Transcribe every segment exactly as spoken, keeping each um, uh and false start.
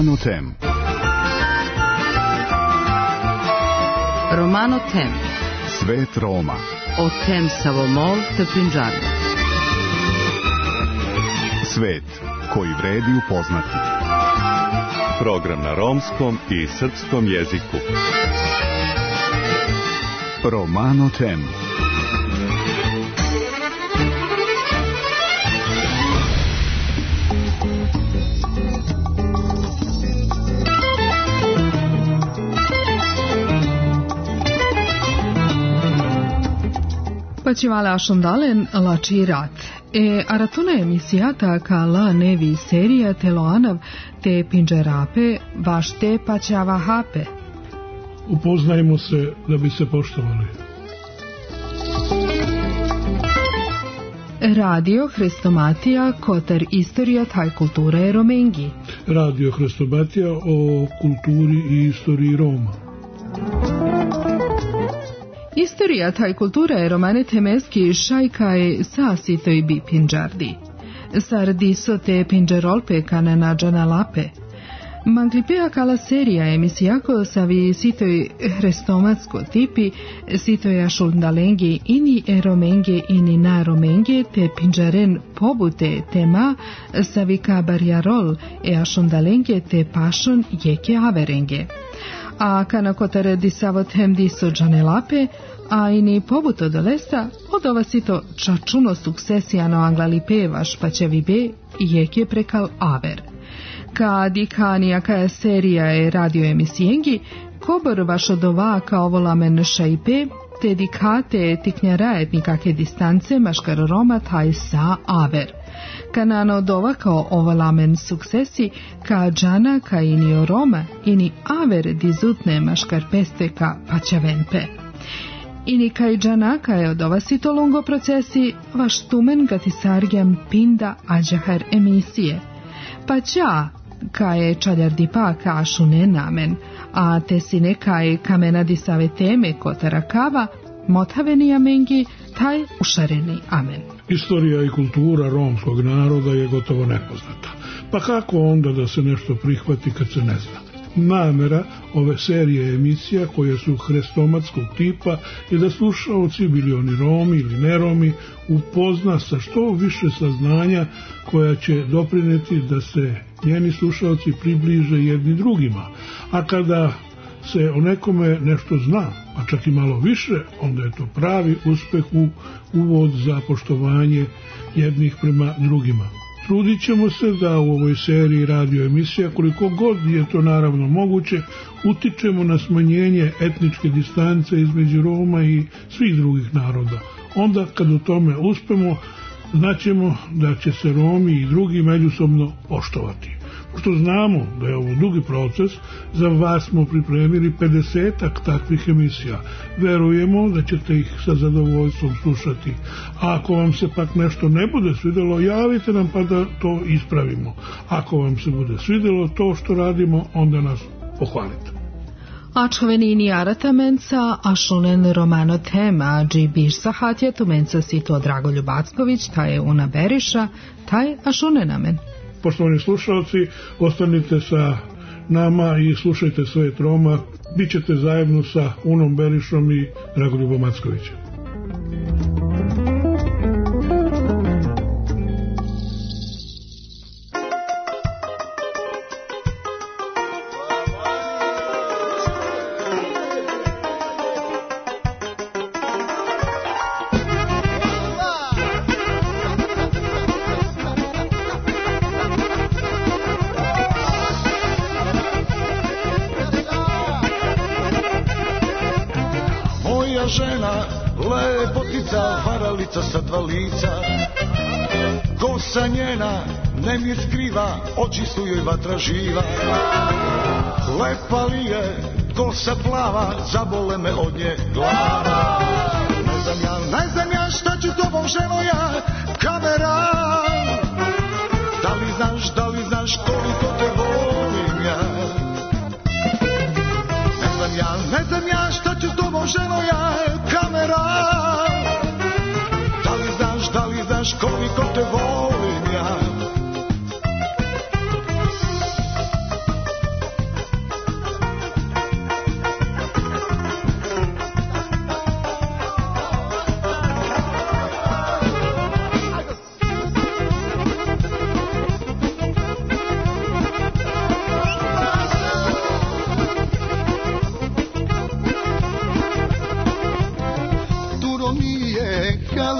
Romano Tem. Romano Tem. Svet Roma. O tem Savomol te Pinđari. Svet koji vredi upoznati. Program na romskom i srpskom jeziku. Romano Tem. Pacivala Ashondalen la cirat. E aratuna emisijata ka la nevi serija teloanav te pinđerape vašte paćava hape. Upoznajmo se da bi se poštovali. Radio Hrestomatija Kotar istorija taj kulture Romengi. Radio Hrestomatija o kulturi i istoriji Roma. Istorija taj kultura je romane temeski šajkaj sasitoj bi pinđardi. Sardiso te pinđerolpe kana nađana lape. Manglipea kala serija emisijako savi sitoj hrestomatsko tipi, sitoja šuldalengi ini eromenge ini naromenge te pinđaren pobute tema savi kabarjarol e ašundalenge te pašon jeke averenge. A kana kotare disavo tem diso džanelape, a ini pobuto dolesa, od ova sito čačuno suksesijano anglalipevaš pa će vi be jeke prekal aver. Ka dikanija kaja serija je radio emisijengi, kobor vaš od ovaka ovolamen šajpe, te dikate tiknjarajet nikake distance maškar Roma taj sa aver. Kanano od ovaka ovolamen suksesi, ka džana ka inio Roma, ini aver dizutne maškar peste ka paćavenpe. Ini kaj džanaka je od ova sito longo procesi, vaš tumen gatisargjam pinda ađahar emisije. Pa ča, kaj čaljardi pa kašu ne namen, a te si nekaj kamena disave teme kotara kava, mothaveni amengi, taj ušareni amen. Istorija i kultura romskog naroda je gotovo nepoznata. Pa kako onda da se nešto prihvati kad se ne zna? Namera ove serije emisija koje su hrestomatskog tipa je da slušaoci, bili oni Romi ili neromi, upozna sa što više saznanja koja će doprineti da se njeni slušaoci približe jedni drugima. A kada se o nekome nešto zna, a čak i malo više, onda je to pravi uspeh u uvod za poštovanje jednih prema drugima. Trudit ćemo se da u ovoj seriji radio emisija, koliko god je to naravno moguće, utičemo na smanjenje etničke distance između Roma i svih drugih naroda. Onda kad u tome uspemo, znaćemo da će se Romi i drugi međusobno poštovati. Pošto znamo da je ovo dugi proces, za vas smo pripremili pedesetak takvih emisija. Verujemo da ćete ih sa zadovoljstvom slušati. A ako vam se pak nešto ne bude svidjelo, javite nam pa da to ispravimo. Ako vam se bude svidjelo to što radimo, onda nas pohvalite. Ačhovenini aratamenca, ašunen Romano tema, dži bišsa hatja tumenca sito Dragoljub Acković, taj je una beriša, taj ašunenamen. Poštovani slušalci, ostanite sa nama i slušajte Svet Roma. Bićete zajedno sa Unom Berišom i Dragoljubom Ackovićem. Žena, lepotica, varalica sa dva lica, kosa njena ne mi skriva, oči su joj vatra živa. Lepa li je, kosa plava, zabole me od nje glava. Ne znam ja, ne znam ja šta ću tobom ženo ja, kamera. Da li znaš, da li znaš koliko te volim ja. Ne znam ja, ne znam ja šta ću tobom ženo ja, kamera. Da li znaš, da li znaš koliko te volim ja.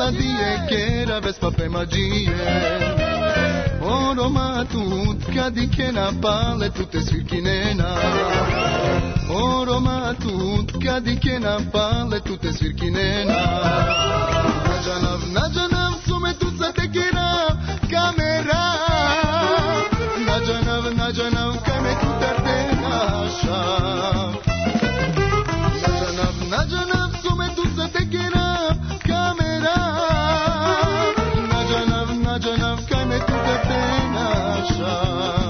maladie che era vespa pe magie. O Roma tutka di che na pale tutte svirkinena. O Roma tutka di che na pale tutte svirkinena. Nađanav, nađanav sume tu sa tekira kamera. Nađanav, nađanav kame tu tarte naša. Nađanav, nađanav sume tu sa tekira kamera. Nađanav, nađanav kame tu tarte naša.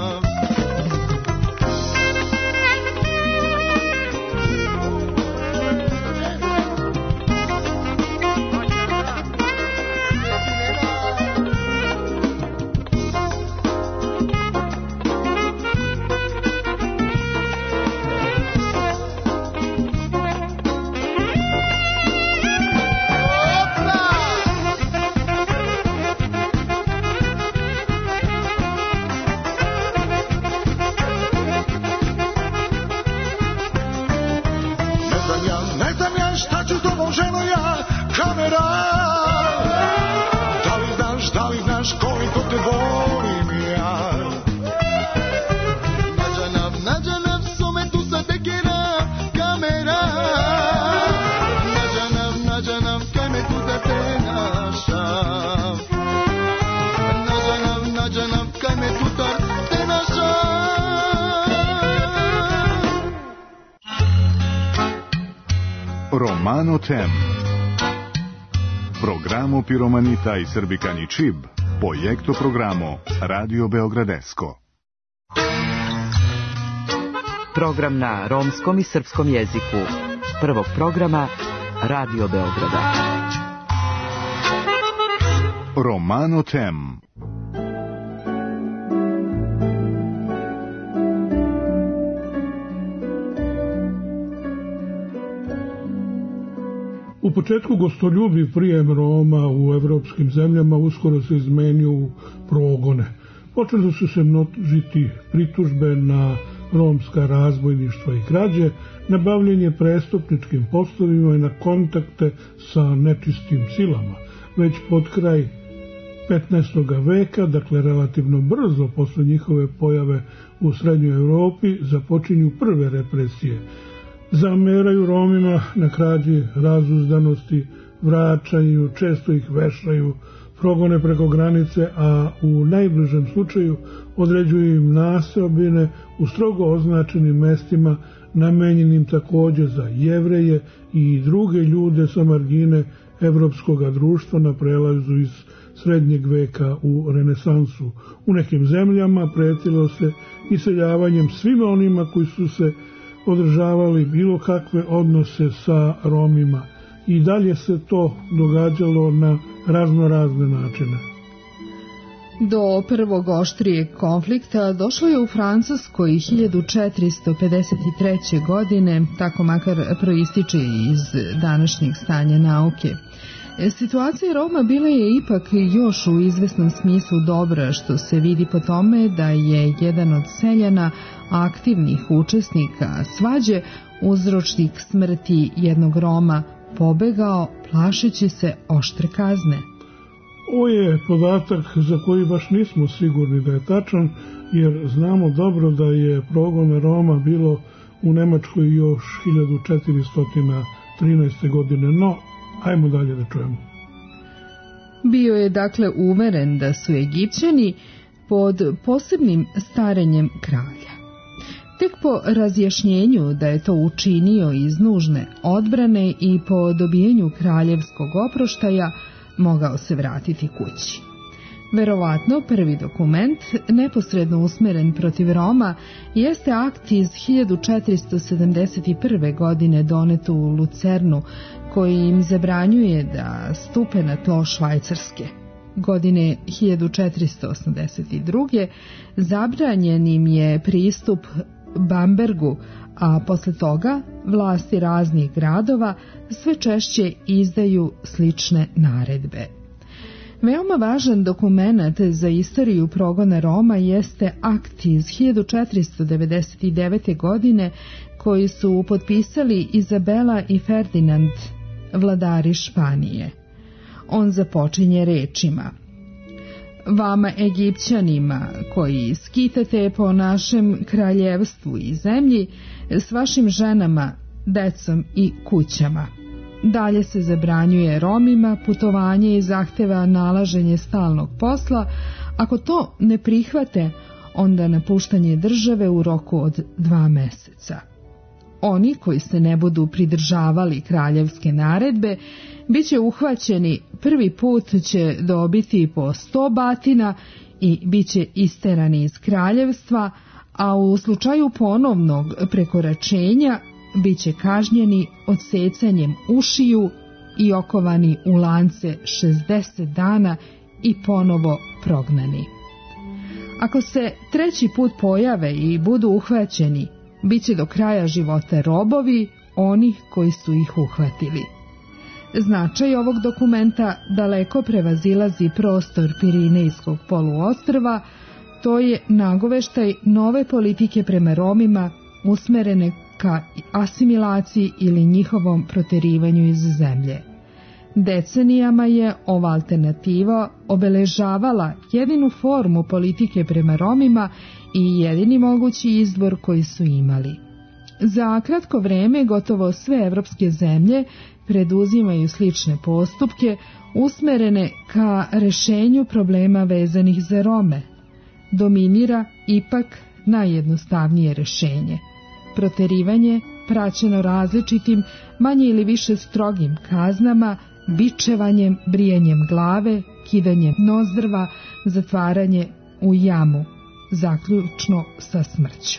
Romano Tem. Programo Piromanita i Srbikani Čib, projekto programo Radio Beogradesko. Program na romskom i srpskom jeziku. Prvog programa Radio Beograda. Romano Tem. U početku gostoljubiv prijem Roma u evropskim zemljama uskoro se izmenio u progone. Počeli su se množiti pritužbe na romska razbojništva i krađe, na bavljenje prestupničkim poslovima i na kontakte sa nečistim silama. Već pod kraj petnaestog veka, dakle relativno brzo posle njihove pojave u Srednjoj Evropi, započinju prve represije. Zameraju Romima na krađi, razuzdanosti, vraćanju, često ih vešaju, progone preko granice, a u najbližem slučaju određuju im naseobine u strogo označenim mestima namenjenim takođe za Jevreje i druge ljude sa margine evropskog društva na prelazu iz srednjeg veka u renesansu. U nekim zemljama pretilo se iseljavanjem svima onima koji su se održavali bilo kakve odnose sa Romima i dalje se to događalo na razno razne načine. Do prvog oštrijeg konflikta došlo je u Francuskoj hiljadu četiristo pedeset treće. godine, tako makar proističe iz današnjeg stanja nauke. Situacija Roma bila je ipak još u izvesnom smislu dobra, što se vidi po tome da je jedan od seljana aktivnih učesnika svađe, uzročnik smrti jednog Roma, pobegao plašeći se oštre kazne. Ovo je podatak za koji baš nismo sigurni da je tačan, jer znamo dobro da je progona Roma bilo u Nemačkoj još hiljadu četiristo trinaeste. godine, no ajmo dalje da čujemo. Bio je dakle uveren da su Egipćani pod posebnim starenjem kralja. Tek po razjašnjenju da je to učinio iz nužne odbrane i po dobijenju kraljevskog oproštaja mogao se vratiti kući. Verovatno prvi dokument, neposredno usmeren protiv Roma, jeste akt iz hiljadu četiristo sedamdeset prve. godine donet u Lucernu, koji im zabranjuje da stupe na tlo Švajcarske. Godine hiljadu četiristo osamdeset druge. zabranjen im je pristup Bambergu, a posle toga vlasti raznih gradova sve češće izdaju slične naredbe. Veoma važan dokument za istoriju progona Roma jeste akt iz hiljadu četiristo devedeset devete. godine koji su potpisali Izabela i Ferdinand, vladari Španije. On započinje rečima: Vama Egipćanima koji skitate po našem kraljevstvu i zemlji s vašim ženama, decom i kućama. Dalje se zabranjuje Romima putovanje i zahteva nalaženje stalnog posla. Ako to ne prihvate, onda napuštanje države u roku od dva meseca. Oni koji se ne budu pridržavali kraljevske naredbe biće uhvaćeni, prvi put će dobiti po sto batina i biće isterani iz kraljevstva, a u slučaju ponovnog prekoračenja biće kažnjeni odsecanjem ušiju i okovani u lance šezdeset dana i ponovo prognani. Ako se treći put pojave i budu uhvaćeni, bit će do kraja života robovi onih koji su ih uhvatili. Značaj ovog dokumenta daleko prevazilazi prostor Pirinejskog poluostrva, to je nagoveštaj nove politike prema Romima usmerene ka asimilaciji ili njihovom proterivanju iz zemlje. Decenijama je ova alternativa obeležavala jedinu formu politike prema Romima i jedini mogući izbor koji su imali. Za kratko vreme gotovo sve evropske zemlje preduzimaju slične postupke usmerene ka rešenju problema vezanih za Rome. Dominira ipak najjednostavnije rešenje: proterivanje praćeno različitim, manje ili više strogim kaznama, bičevanjem, brijanjem glave, kidanjem nozdrva, zatvaranje u jamu, zaključno sa smrću.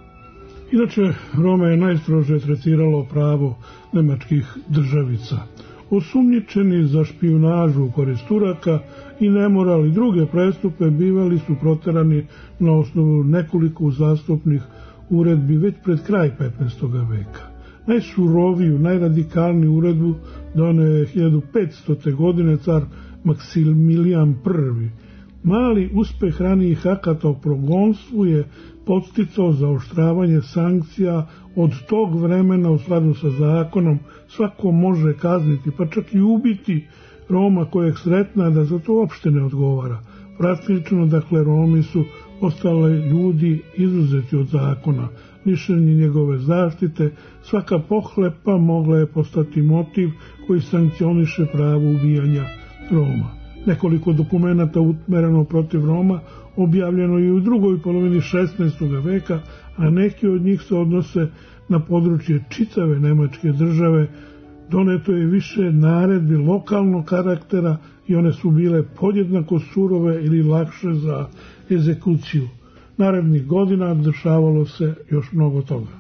Inače, Rome je najstrože tretiralo pravo nemačkih državica. Osumnjičeni za špijunažu u korist Turaka i nemoral i druge prestupe bivali su proterani na osnovu nekoliko uzastopnih uredbi već pred kraj petnaestog veka. Najsuroviju, najradikalniju uredbu doneo je hiljadu petstote. godine car Maksimilijan prvi. Mali uspeh ranijih akata o progonstvu je podsticao zaoštravanje sankcija. Od tog vremena u skladu sa zakonom svako može kazniti, pa čak i ubiti Roma kojeg sretna, da za to uopšte ne odgovara. Praktično, dakle, Romi su ostali ljudi izuzeti od zakona, lišeni njegove zaštite. Svaka pohlepa mogla je postati motiv koji sankcioniše pravo ubijanja Roma. Nekoliko dokumenata usmereno protiv Roma objavljeno je u drugoj polovini šesnaestog veka, a neki od njih se odnose na područje čitave nemačke države. Doneto je više naredbi lokalnog karaktera i one su bile podjednako surove ili lakše za egzekuciju. Narednih godina dešavalo se još mnogo toga.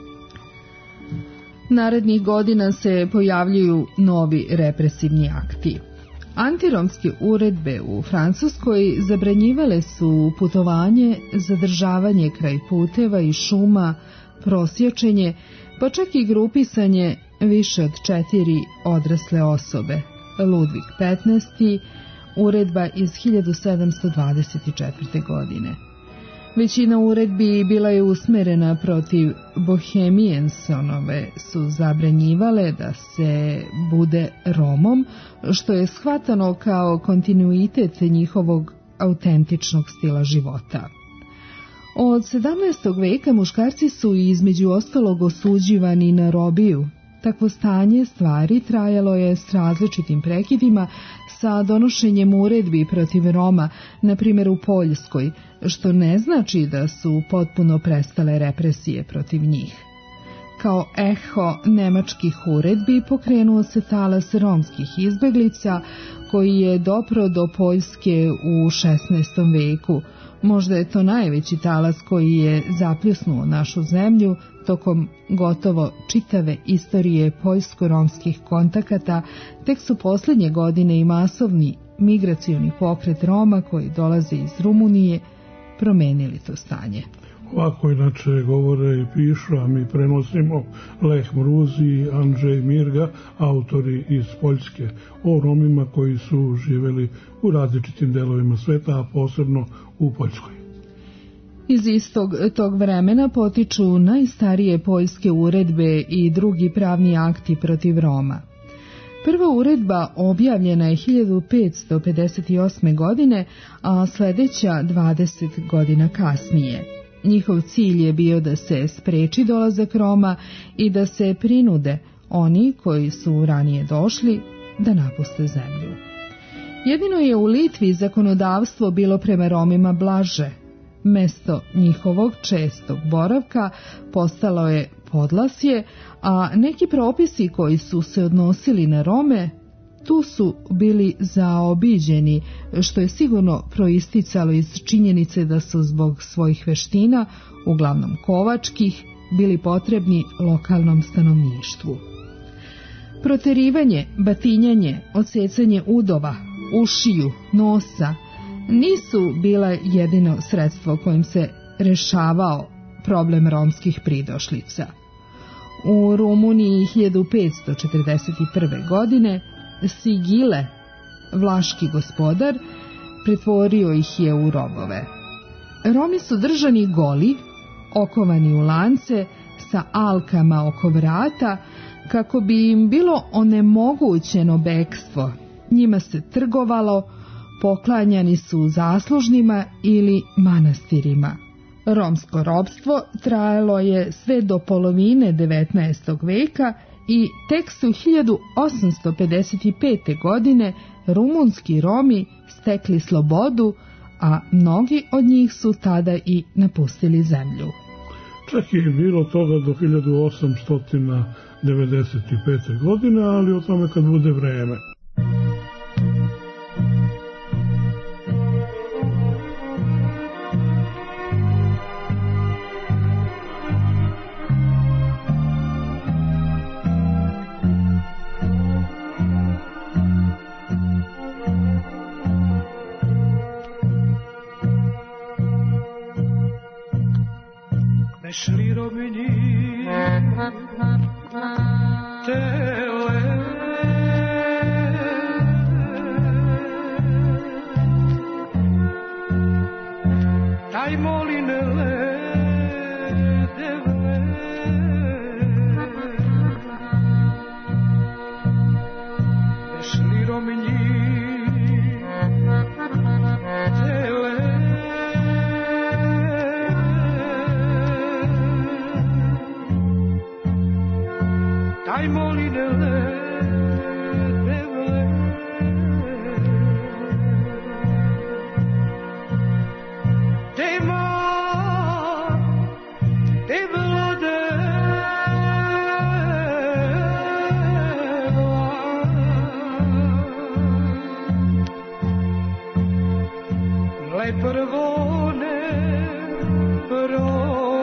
Narednih godina se pojavljuju novi represivni akti. Antiromske uredbe u Francuskoj zabranjivale su putovanje, zadržavanje kraj puteva i šuma, prosječenje, pa čak i grupisanje više od četiri odrasle osobe. Ludvig petnaesti. Uredba iz hiljadu sedamsto dvadeset četvrte. godine. Većina uredbi bila je usmerena protiv Bohemijensonove, su zabranjivale da se bude Romom, što je shvatano kao kontinuitet njihovog autentičnog stila života. Od sedamnaestog veka muškarci su između ostalog osuđivani na robiju. Takvo stanje stvari trajalo je s različitim prekidima sa donošenjem uredbi protiv Roma, na primjer u Poljskoj, što ne znači da su potpuno prestale represije protiv njih. Kao eho nemačkih uredbi pokrenuo se talas romskih izbeglica koji je dopro do Poljske u šesnaestom veku. Možda je to najveći talas koji je zapljusnuo našu zemlju tokom gotovo čitave istorije poljsko-romskih kontakata. Tek su posljednje godine i masovni migracioni pokret Roma koji dolaze iz Rumunije promenili to stanje. Ovako inače govore i pišu, a mi prenosimo Lech Mruzi i Andrzej Mirga, autori iz Poljske, o Romima koji su živjeli u različitim delovima sveta, a posebno u Poljskoj. Iz istog tog vremena potiču najstarije poljske uredbe i drugi pravni akti protiv Roma. Prva uredba objavljena je hiljadu petsto pedeset osme. godine, a sljedeća dvadeset godina kasnije. Njihov cilj je bio da se spreči dolazak Roma i da se prinude oni koji su ranije došli da napuste zemlju. Jedino je u Litvi zakonodavstvo bilo prema Romima blaže. Mesto njihovog čestog boravka postalo je podlasje, a neki propisi koji su se odnosili na Rome tu su bili zaobiđeni, što je sigurno proisticalo iz činjenice da su zbog svojih veština, uglavnom kovačkih, bili potrebni lokalnom stanovništvu. Proterivanje, batinjanje, odsecanje udova, ušiju, nosa nisu bila jedino sredstvo kojim se rešavao problem romskih pridošlica. U Rumuniji hiljadu petsto četrdeset prve. godine Sigile, vlaški gospodar, pretvorio ih je u robove. Romi su držani goli, okovani u lance, sa alkama oko vrata, kako bi im bilo onemogućeno bekstvo. Njima se trgovalo, poklanjani su zaslužnima ili manastirima. Romsko ropstvo trajalo je sve do polovine devetnaestog veka i tek su hiljadu osamsto pedeset pete. godine rumunski Romi stekli slobodu, a mnogi od njih su tada i napustili zemlju. Čak je bilo toga do hiljadu osamsto devedeset pete. godine, ali o tome kad bude vreme. Šli Romini tele taj moline devle šli Romini tele taj moline devle tema devla devla le prvone prvo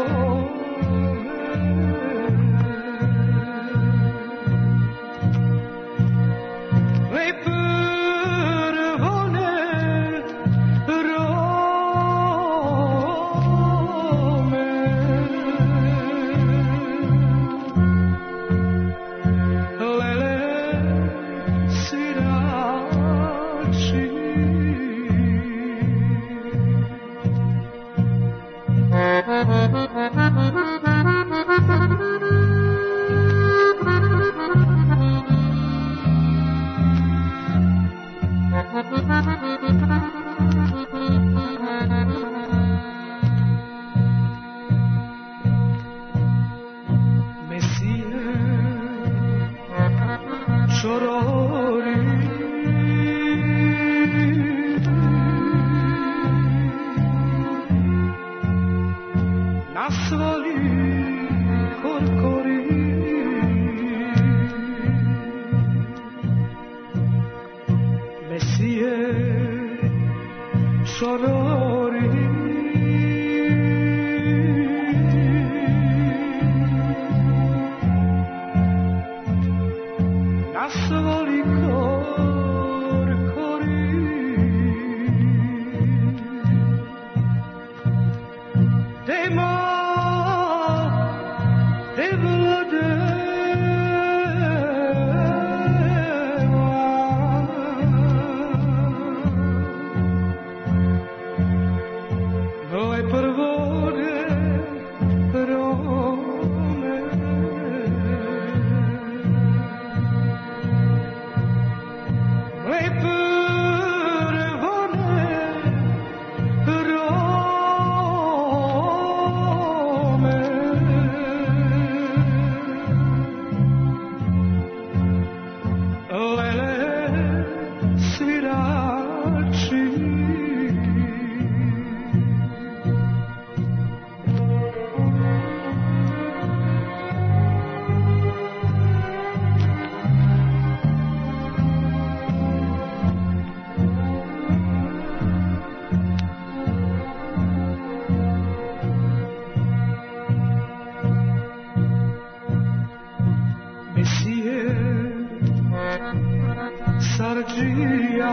sarađija.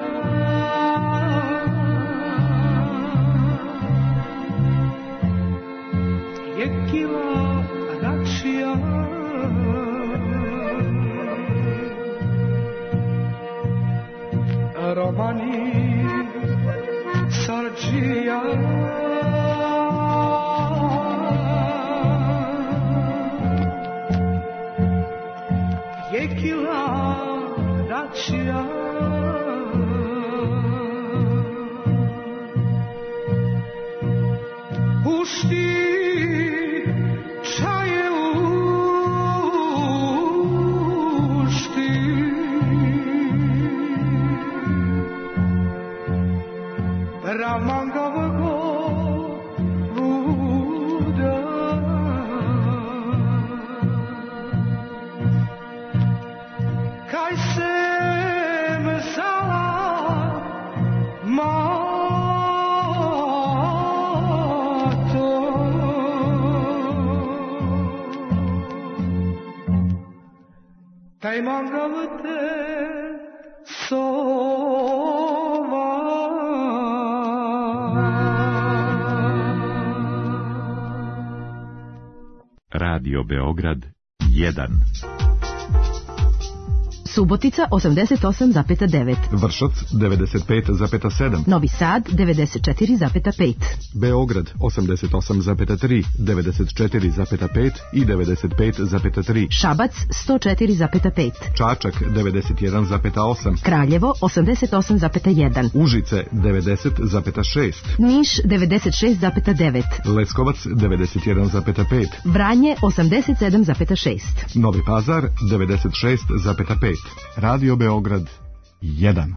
Jekila rakšija, romani sarađija. Jekila rakšija, pušti čaje ušti, ramangavago vuda, kaj se mesala mato, taj mangavate sova. Radio Beograd jedan. Subotica osamdeset osam zarez devet. Vršac devedeset pet zarez sedam. Novi Sad devedeset četiri zarez pet. Beograd osamdeset osam zarez tri, devedeset četiri zarez pet i devedeset pet zarez tri. Šabac sto četiri zarez pet. Čačak devedeset jedan zarez osam. Kraljevo osamdeset osam zarez jedan. Užice devedeset zarez šest. Niš devedeset šest zarez devet. Leskovac devedeset jedan zarez pet. Vranje osamdeset sedam zarez šest. Novi Pazar devedeset šest zarez pet. Radio Beograd jedan.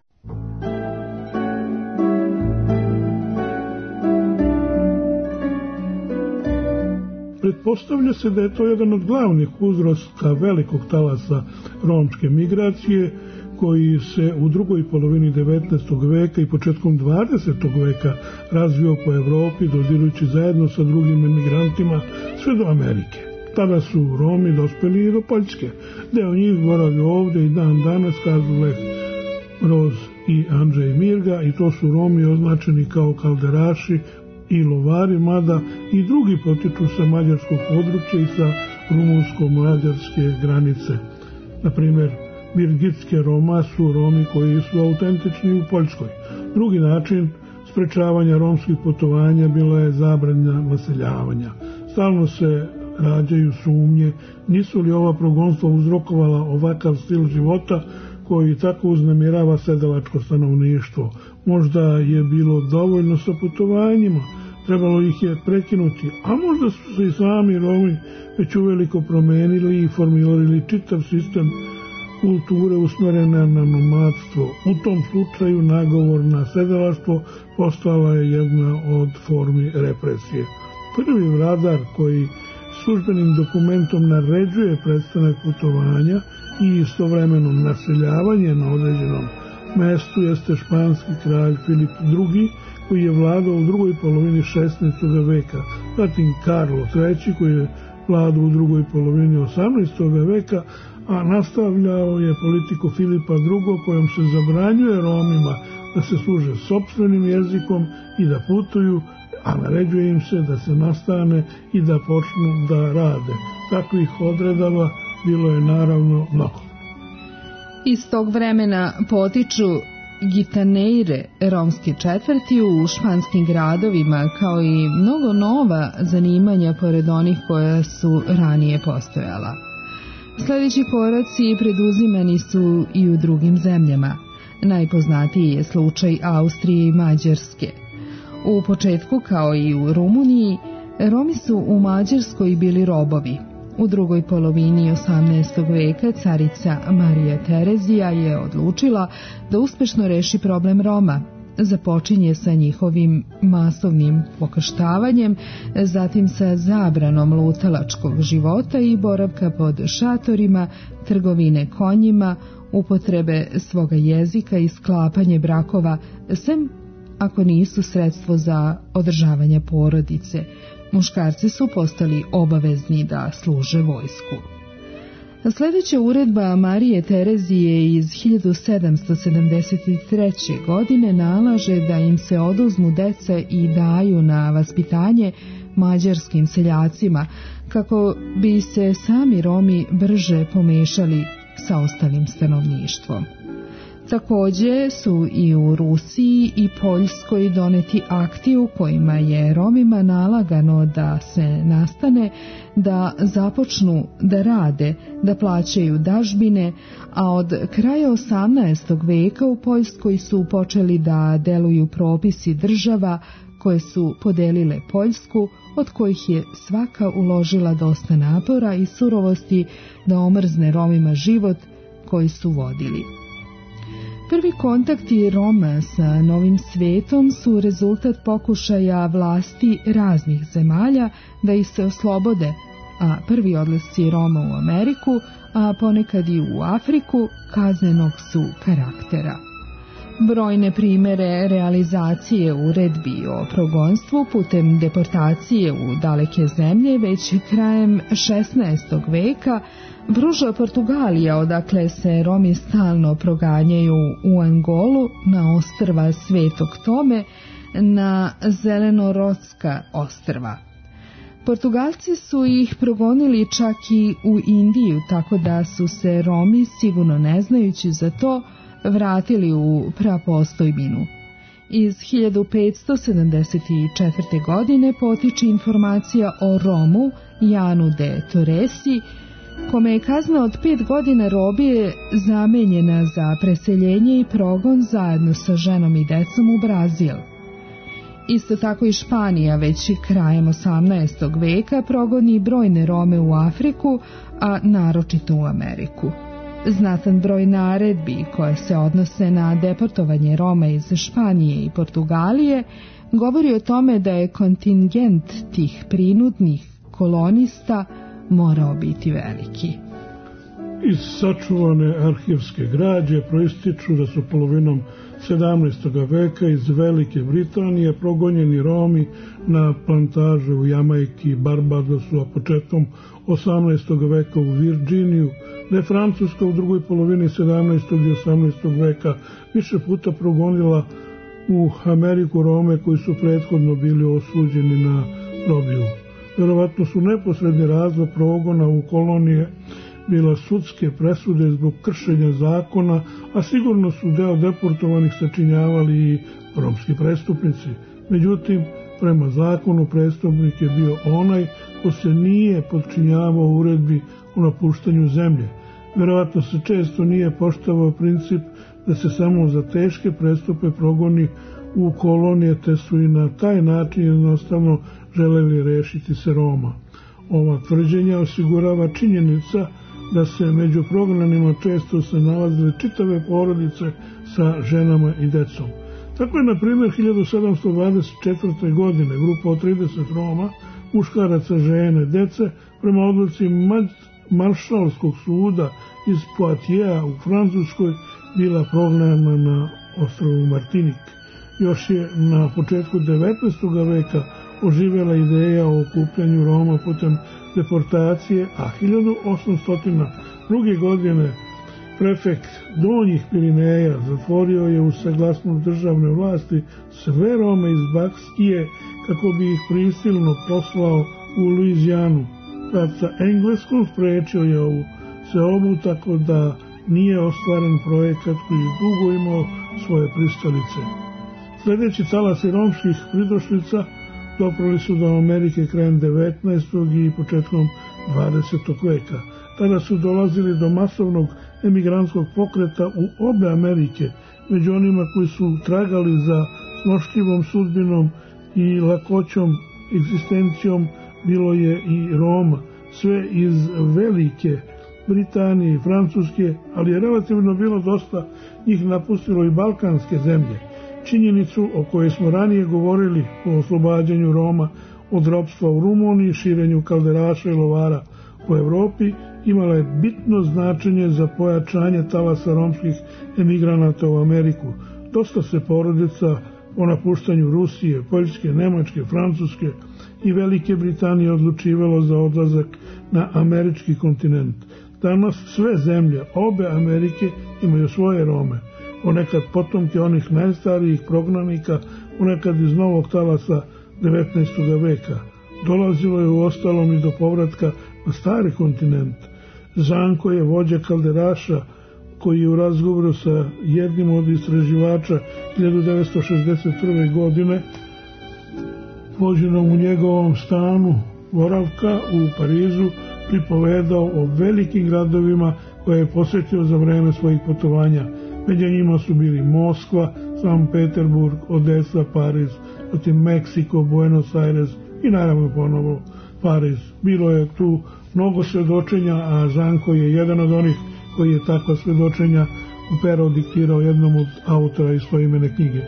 Pretpostavlja se da je to jedan od glavnih uzroka velikog talasa romske migracije koji se u drugoj polovini devetnaestog veka i početkom dvadesetog veka razvio po Evropi, dodirujući zajedno sa drugim emigrantima sve do Amerike. Tada su Romi dospeli i do Poljske. Deo njih boravi ovde i dan danas, kažu Leh Roz i Andrzej Mirga, i to su Romi označeni kao kalderaši i lovari, mada i drugi potiču sa mađarskog područja i sa rumunsko-mađarske granice. Naprimer, Birgitske Roma su Romi koji su autentični u Poljskoj. Drugi način sprečavanja romskih putovanja bila je zabrana naseljavanja. Stalno se rađaju sumnje, nisu li ova progonstva uzrokovala ovakav stil života koji tako uznemirava sedelačko stanovništvo. Možda je bilo dovoljno sa putovanjima, trebalo ih je prekinuti, a možda su se i sami Romi već uveliko promenili i formirali čitav sistem kulture usmerene na nomadstvo. U tom slučaju nagovor na sedelaštvo postala je jedna od formi represije. Prvi vladar koji službenim dokumentom naređuje prestanak putovanja i istovremeno naseljavanje na određenom mestu jeste španski kralj Filip drugi, koji je vladao u drugoj polovini šesnaestog veka, zatim Karlo treći koji je vladao u drugoj polovini osamnaestog veka, a nastavljao je politiku Filipa drugog kojom se zabranjuje Romima da se služe sopstvenim jezikom i da putuju, a naređuje im se da se nastane i da počnu da rade. Takvih odredaba bilo je naravno mnogo. Iz tog vremena potiču gitaneire, romske četvrti u španskim gradovima, kao i mnogo nova zanimanja pored onih koja su ranije postojala. Sljedeći koraci preduzimani su i u drugim zemljama. Najpoznatiji je slučaj Austrije i Mađarske. U početku, kao i u Rumuniji, Romi su u Mađarskoj bili robovi. U drugoj polovini osamnaestog veka carica Marija Terezija je odlučila da uspešno reši problem Roma. Započinje sa njihovim masovnim pokrštavanjem, zatim sa zabranom lutalačkog života i boravka pod šatorima, trgovine konjima, upotrebe svoga jezika i sklapanje brakova, sem ako nisu sredstvo za održavanje porodice. Muškarci su postali obavezni da služe vojsku. Sljedeća uredba Marije Terezije iz hiljadu sedamsto sedamdeset treće. godine nalaže da im se oduzmu deca i daju na vaspitanje mađarskim seljacima, kako bi se sami Romi brže pomešali sa ostalim stanovništvom. Također su i u Rusiji i Poljskoj doneti akti u kojima je Romima nalagano da se nastane, da započnu da rade, da plaćaju dažbine, a od kraja osamnaestog veka u Poljskoj su počeli da deluju propisi država koje su podelile Poljsku, od kojih je svaka uložila dosta napora i surovosti da omrzne Romima život koji su vodili. Prvi kontakti Roma sa novim svijetom su rezultat pokušaja vlasti raznih zemalja da ih se oslobode, a prvi odlasci Roma u Ameriku, a ponekad i u Afriku, kaznenog su karaktera. Brojne primjere realizacije uredbi o progonstvu putem deportacije u daleke zemlje već krajem šesnaestog veka pruža Portugalija, odakle se Romi stalno proganjaju u Angolu, na ostrva Svetog Tome, na Zelenorotska ostrva. Portugalci su ih progonili čak i u Indiju, tako da su se Romi, sigurno ne znajući za to, vratili u prapostojbinu. Iz hiljadu petsto sedamdeset četvrte. godine potiče informacija o Romu Janu de Torresi, kome je kazna od pet godina robije zamenjena za preseljenje i progon zajedno sa ženom i decom u Brazil. Isto tako i Španija već i krajem osamnaestog veka progoni brojne Rome u Afriku, a naročito u Ameriku. Znatan broj naredbi koje se odnose na deportovanje Roma iz Španije i Portugalije govori o tome da je kontingent tih prinudnih kolonista morao biti veliki. Iz sačuvane arhivske građe proističu da su polovinom sedamnaestog veka iz Velike Britanije progonjeni Romi na plantaže u Jamajki i Barbadosu, a početkom osamnaestog veka u Virginiju, da je Francuska u drugoj polovini sedamnaestog i osamnaestog veka više puta progonila u Ameriku Rome koji su prethodno bili osuđeni na robiju. Vjerovatno su neposredni razlog progona u kolonije bila sudske presude zbog kršenja zakona, a sigurno su deo deportovanih sačinjavali i romski prestupnici. Međutim, prema zakonu prestupnik je bio onaj ko se nije podčinjavao uredbi o napuštanju zemlje. Vjerovatno se često nije poštovao princip da se samo za teške prestupe progoni u kolonije, te su i na taj način jednostavno želeli rešiti se Roma. Ova tvrđenja osigurava činjenica da se među prognanima često se nalazile čitave porodice sa ženama i decom. Tako je, na primjer, hiljadu sedamsto dvadeset četvrte. godine grupa od trideset Roma, muškaraca, žene, dece, prema odluci Maršalskog suda iz Poitiers u Francuskoj bila prognana na ostrvu Martinik. Još je na početku devetnaestog veka oživjela ideja o okupljanju Roma putem deportacije, a hiljadu osamsto druge. godine prefekt Donjih Pirineja zatvorio je uz saglasnost državne vlasti sve Rome iz Baskije kako bi ih prisilno poslao u Luizijanu. Rad sa Engleskom sprečio je ovu seobu, tako da nije ostvaren projekat koji je dugo imao svoje pristalice. Sljedeći talasi romskih pridošlica doprali su do Amerike krajem devetnaestog i početkom dvadesetog veka. Tada su dolazili do masovnog emigrantskog pokreta u obe Amerike. Među onima koji su tragali za snošljivom sudbinom i lakoćom egzistencijom bilo je i Roma, sve iz Velike Britanije i Francuske, ali je relativno bilo dosta njih napustilo i balkanske zemlje. Činjenicu o kojoj smo ranije govorili o oslobađanju Roma od ropstva u Rumuniji, širenju kalderaša i lovara po Evropi, imala je bitno značenje za pojačanje talasa romskih emigranata u Ameriku. Dosta se porodica o napuštanju Rusije, Poljske, Nemačke, Francuske i Velike Britanije odlučivalo za odlazak na američki kontinent. Danas sve zemlje, obe Amerike, imaju svoje Rome, ponekad potomke onih najstarijih prognanika, ponekad iz novog talasa devetnaestog veka. Dolazilo je u ostalom i do povratka na stari kontinent. Zanko je vođa kalderaša koji je u razgovoru sa jednim od istraživača hiljadu devetsto šezdeset prve. godine vođenom u njegovom stanu boravka u Parizu pripovedao o velikim gradovima koje je posjetio za vreme svojih putovanja. Među njima su bili Moskva, Sankt Peterburg, Odesa, Pariz, zatim Meksiko, Buenos Aires i naravno ponovo Pariz. Bilo je tu mnogo svedočenja, a Zanko je jedan od onih koji je takva svedočenja u pero diktirao jednom od autora iz svojeimene knjige.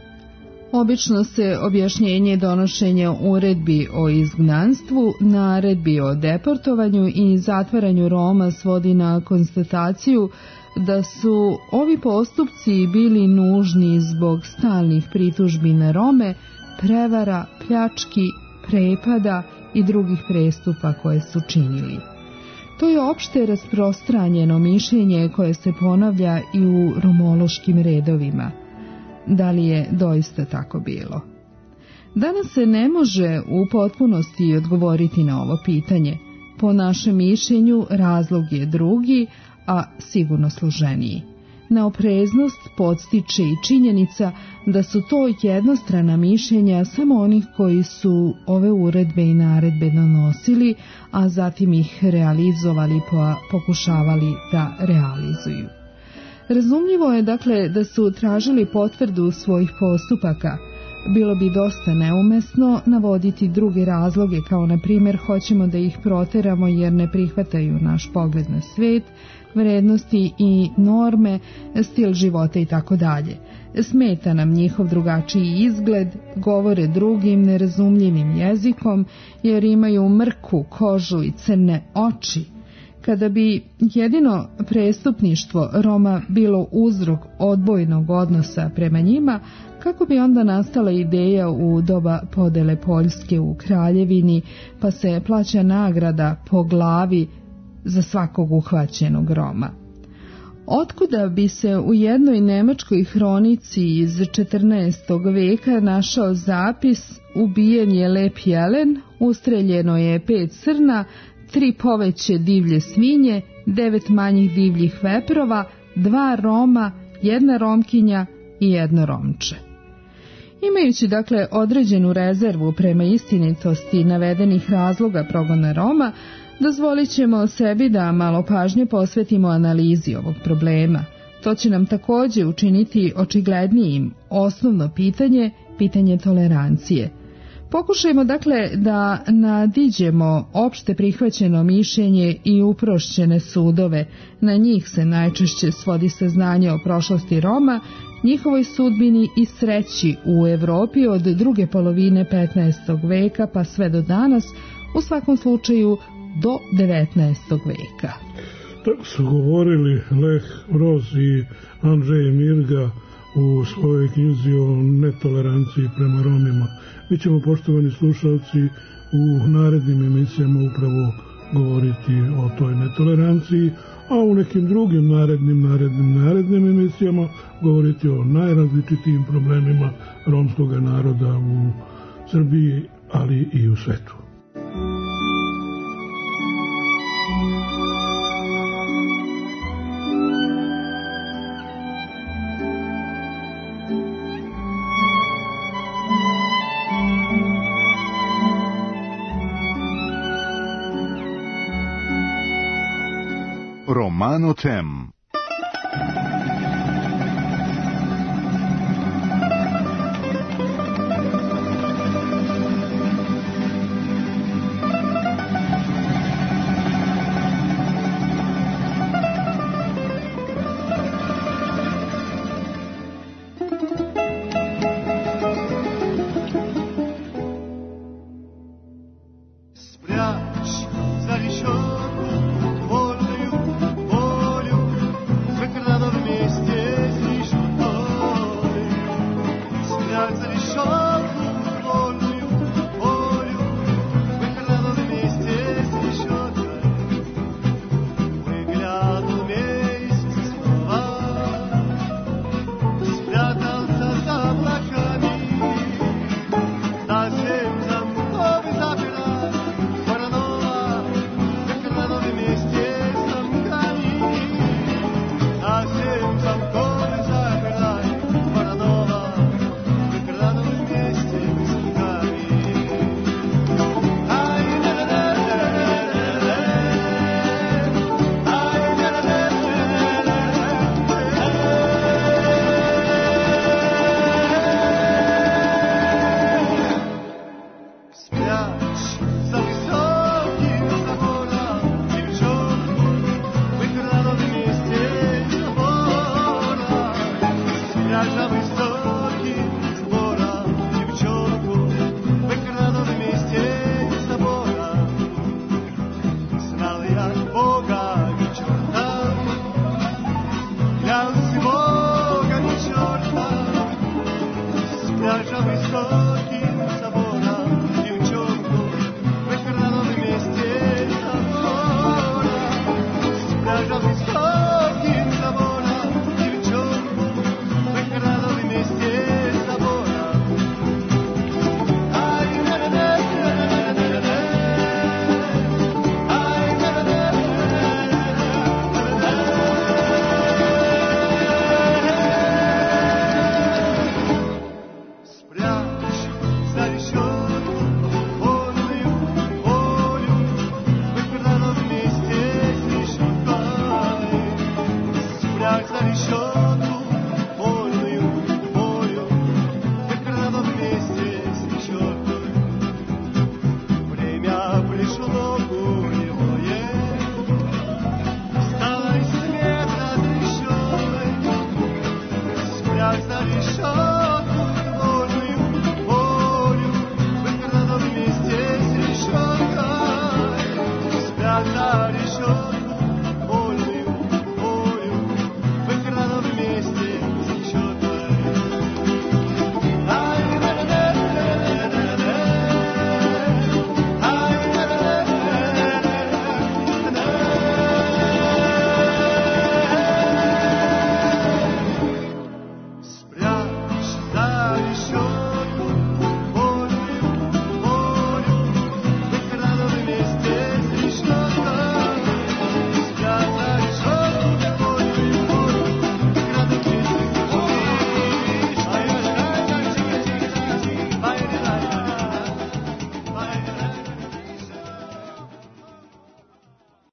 Obično se objašnjenje donošenja uredbi o izgnanstvu, naredbi o deportovanju i zatvaranju Roma svodi na konstataciju da su ovi postupci bili nužni zbog stalnih pritužbi na Rome, prevara, pljački, prepada i drugih prestupa koje su činili. To je opšte rasprostranjeno mišljenje koje se ponavlja i u romološkim redovima. Da li je doista tako bilo? Danas se ne može u potpunosti odgovoriti na ovo pitanje. Po našem mišljenju razlog je drugi, a sigurno složeniji. Na opreznost podstiče i činjenica da su to jednostrana mišljenja samo onih koji su ove uredbe i naredbe donosili, a zatim ih realizovali pa pokušavali da realizuju. Razumljivo je dakle da su tražili potvrdu svojih postupaka. Bilo bi dosta neumesno navoditi druge razloge, kao na primjer hoćemo da ih proteramo jer ne prihvataju naš pogled na svet, vrednosti i norme, stil života i tako dalje. Smeta nam njihov drugačiji izgled, govore drugim nerazumljivim jezikom jer imaju mrku kožu i crne oči. Kada bi jedino prestupništvo Roma bilo uzrok odbojnog odnosa prema njima, kako bi onda nastala ideja u doba podele Poljske u kraljevini, pa se plaća nagrada po glavi za svakog uhvaćenog Roma? Otkuda bi se u jednoj nemačkoj hronici iz četrnaestog veka našao zapis ubijen je lep jelen, ustreljeno je pet srna, tri poveće divlje svinje, devet manjih divljih veprova, dva Roma, jedna Romkinja i jedno Romče. Imajući dakle određenu rezervu prema istinitosti navedenih razloga progona Roma, dozvolit ćemo sebi da malo pažnje posvetimo analizi ovog problema. To će nam također učiniti očiglednijim osnovno pitanje, pitanje tolerancije. Pokušajmo dakle da nadiđemo opšte prihvaćeno mišljenje i uprošćene sudove. Na njih se najčešće svodi saznanje o prošlosti Roma, njihovoj sudbini i sreći u Evropi od druge polovine petnaestog veka pa sve do danas, u svakom slučaju do devetnaestog veka. Tako su govorili Lech Roz i Andrzej Mirga u svojoj knjizi o netoleranciji prema Romima. Mi ćemo, poštovani slušalci, u narednim emisijama upravo govoriti o toj netoleranciji, a u nekim drugim narednim, narednim, narednim emisijama govoriti o najrazličitijim problemima romskog naroda u Srbiji, ali i u svetu. Romano Tem. Volju, volju, sve krvave ostaneš odlučan.